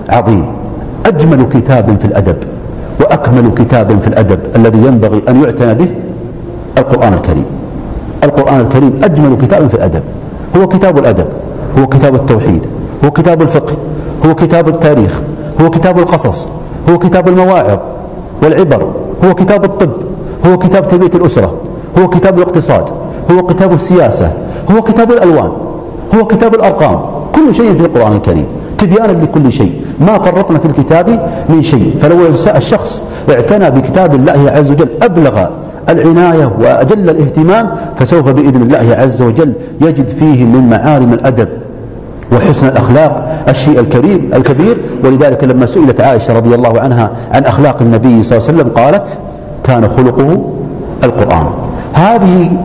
عظيم. أجمل كتاب في الأدب وأكمل كتاب في الأدب الذي ينبغي أن يعتنى به القرآن الكريم. القرآن الكريم أجمل كتاب في الأدب، هو كتاب الأدب، هو كتاب التوحيد، هو كتاب الفقه، هو كتاب التاريخ، هو كتاب القصص، هو كتاب المواعظ والعبر، هو كتاب الطب، هو كتاب تنمية الأسرة، هو كتاب الاقتصاد، هو كتاب السياسة، هو كتاب الألوان، هو كتاب الأرقام. كل شيء في القرآن الكريم تبيانا لكل شيء، ما فرطنا في الكتاب من شيء. فلو الشخص اعتنى بكتاب الله عز وجل أبلغ العناية وأجل الاهتمام، فسوف بإذن الله عز وجل يجد فيه من معالم الأدب وحسن الأخلاق الشيء الكبير. ولذلك لما سئلت عائشة رضي الله عنها عن أخلاق النبي صلى الله عليه وسلم قالت: كان خلقه القرآن. هذه